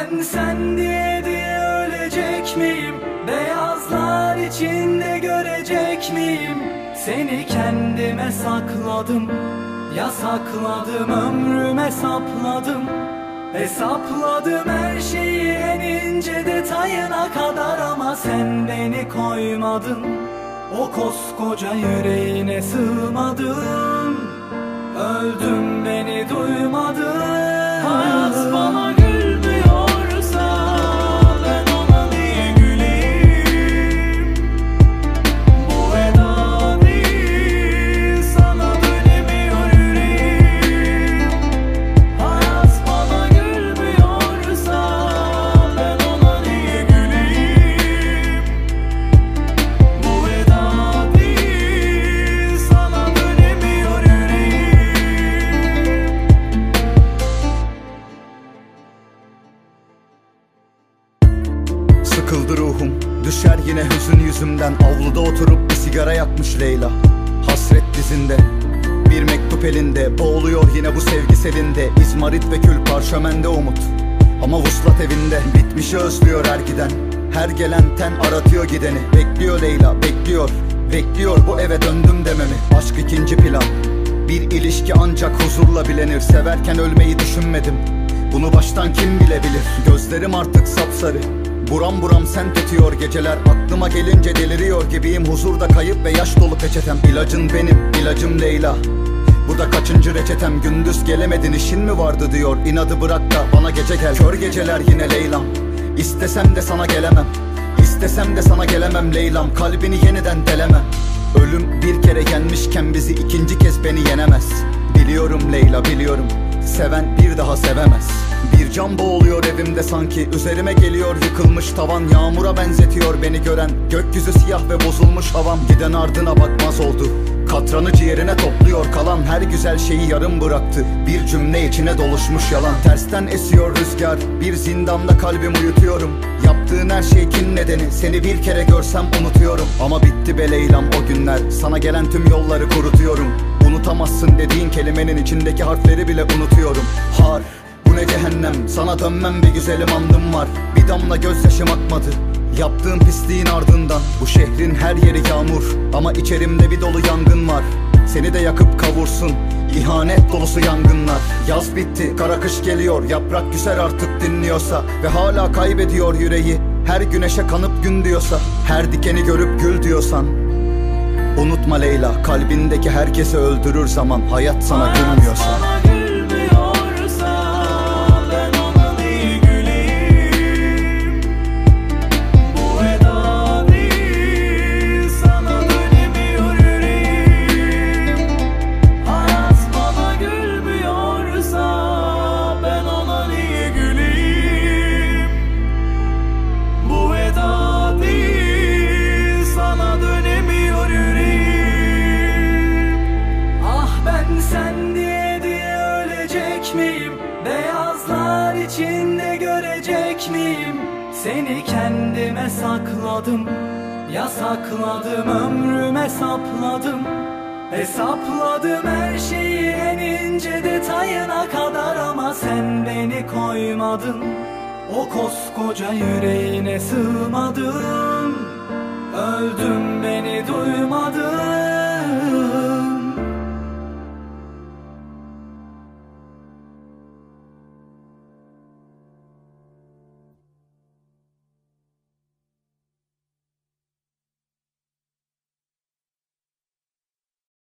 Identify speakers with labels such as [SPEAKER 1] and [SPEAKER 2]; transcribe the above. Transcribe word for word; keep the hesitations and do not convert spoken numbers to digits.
[SPEAKER 1] ben sen diye diye ölecek miyim? Beyazlar içinde görecek miyim? Seni kendime sakladım, yasakladım, ömrüme sapladım. Hesapladım her şeyi en ince detayına kadar, ama sen beni koymadın. O koskoca yüreğine sığmadın. Öldüm, beni duymadın. Hayat bana gülmüyorsa ben ona niye güleyim? Bu veda değil, sana dönemiyor yüreğim. Hayat bana gülmüyorsa ben ona niye güleyim? Bu veda değil, sana dönemiyor yüreğim.
[SPEAKER 2] Sıkıldı ruhum, düşer yine hüzün yüzümden. Avluda oturup bir sigara yakmış Leyla, hasret dizinde, bir mektup elinde. Boğuluyor yine bu sevgi selinde. İzmarit ve kül parşömende umut, ama vuslat evinde. Bitmişi özlüyor her giden, her gelen ten aratıyor gideni. Bekliyor Leyla, bekliyor, bekliyor bu eve döndüm dememi. Aşk ikinci plan, bir ilişki ancak huzurla bilenir. Severken ölmeyi düşünmedim, bunu baştan kim bilebilir? Gözlerim artık sapsarı, buram buram sen tutuyor geceler. Aklıma gelince deliriyor gibiyim, huzurda kayıp ve yaş dolu peçetem. İlacın benim, ilacım Leyla, bu da kaçıncı reçetem? Gündüz gelemedin, işin mi vardı diyor. İnadı bırak da bana gece gel. Kör geceler yine Leylam, İstesem de sana gelemem, İstesem de sana gelemem Leylam. Kalbini yeniden delemem. Ölüm bir kere yenmişken bizi ikinci kez beni yenemez. Biliyorum Leyla, biliyorum, seven bir daha sevemez. Bir can boğuluyor evimde sanki, üzerime geliyor yıkılmış tavan. Yağmura benzetiyor beni gören, gökyüzü siyah ve bozulmuş havam. Giden ardına bakmaz oldu, katranı ciğerine topluyor kalan. Her güzel şeyi yarım bıraktı, bir cümle içine doluşmuş yalan. Tersten esiyor rüzgar, bir zindanda kalbimi uyutuyorum. Yaptığın her şey kin nedeni, seni bir kere görsem unutuyorum. Ama bitti be Leylam o günler, sana gelen tüm yolları kurutuyorum. Unutamazsın dediğin kelimenin içindeki harfleri bile unutuyorum. Har, bu ne cehennem, sana dönmem be güzelim, andım var. Bir damla gözyaşım akmadı yaptığın pisliğin ardından. Bu şehrin her yeri yağmur, ama içerimde bir dolu yangın var. Seni de yakıp kavursun ihanet dolusu yangınlar. Yaz bitti, kara kış geliyor, yaprak küser artık dinliyorsa. Ve hala kaybediyor yüreği, her güneşe kanıp gün diyorsa. Her dikeni görüp gül diyorsan unutma Leyla, kalbindeki herkesi öldürür zaman. Hayat sana gülmüyorsa.
[SPEAKER 1] Sen diye diye ölecek miyim? Beyazlar içinde görecek miyim? Seni kendime sakladım, yasakladım, ömrüme sapladım. Hesapladım her şeyi en ince detayına kadar, ama sen beni koymadın. O koskoca yüreğine sığmadın. Öldüm, beni duy